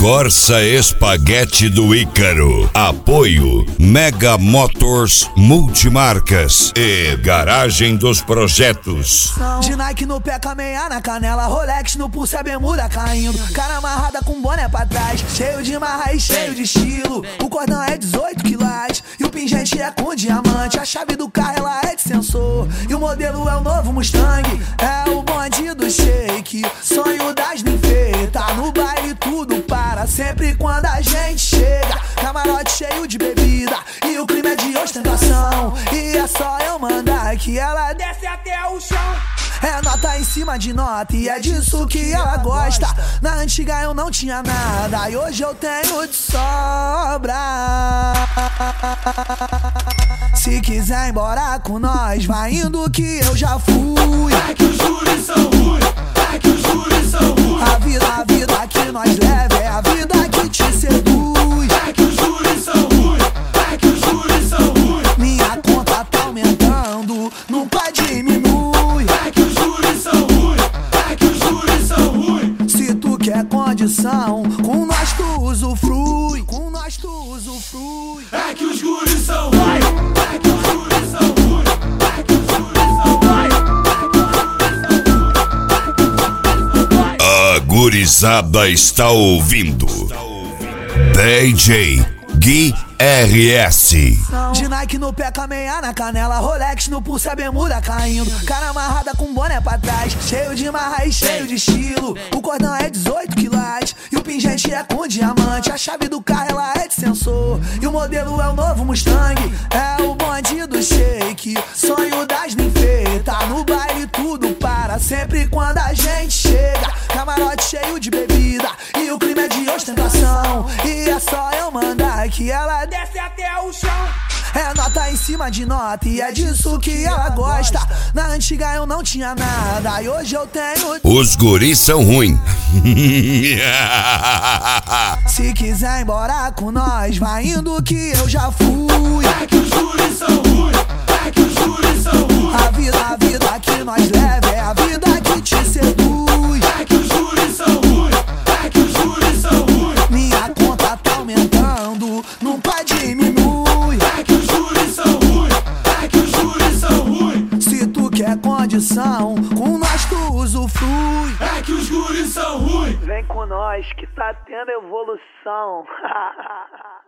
Corsa Espaguete do Ícaro. Apoio Mega Motors Multimarcas e Garagem dos Projetos. De Nike no pé, caminhar na canela, Rolex no pulso, a bermuda caindo, cara amarrada com boné pra trás, cheio de marra e cheio de estilo. O cordão é 18 quilates e o pingente é com diamante. A chave do carro ela é de sensor e o modelo é o novo Mustang. É o bonde do shake, sonho das ninfeias. Tá no baile tudo para sempre quando a gente chega. Camarote cheio de bebida e o clima é de ostentação. E é só eu mandar que ela desce até o chão. É nota em cima de nota e é disso que ela gosta. Na antiga eu não tinha nada e hoje eu tenho de sobra. Se quiser ir embora com nós, vai indo que eu já fui. É que os juros são ruins, é que os juros são ruins. A vida que nós leva é a vida que te seduz. É que os juros são ruins, é que os juros são ruins. Minha conta tá aumentando, nunca diminui. É que os juros são ruins, é que os juros são ruins. Se tu quer condição, com nós tu usufrui. Com nós tu usufrui. É que os juros são ruins, é que os juros são ruins. É que os juros são ruins, é que os juros são ruins. A gurizada está ouvindo DJ Gui RS. De Nike no pé, caminhar na canela, Rolex no pulso, a bermuda caindo, cara amarrada com boné pra trás, cheio de marra e cheio de estilo. O cordão é 18 quilates e o pingente é com diamante. A chave do carro ela é de sensor e o modelo é o novo Mustang. É o bonde do shake, sonho das ninfeias. Tá no baile tudo para sempre quando a gente chega. Camarote cheio de bebida e o clima é de ostentação. E é só eu mandar que ela desce até o chão. É nota em cima de nota e é disso que ela gosta. Na antiga eu não tinha nada e hoje eu tenho. Os guris são ruins. Se quiser ir embora com nós, vai indo que eu já fui. É que os juros são ruins, é que os juros são ruins. A vida que nós leva é a vida que te seduz. É que os juros são ruins, é que os juros são ruins. Minha conta tá aumentando, nunca diminui. É que os juros são ruins, é que os juros são ruins. Se tu quer condição, com nós tu usufrui. É que os juros são ruins. Vem com nós que tá tendo evolução.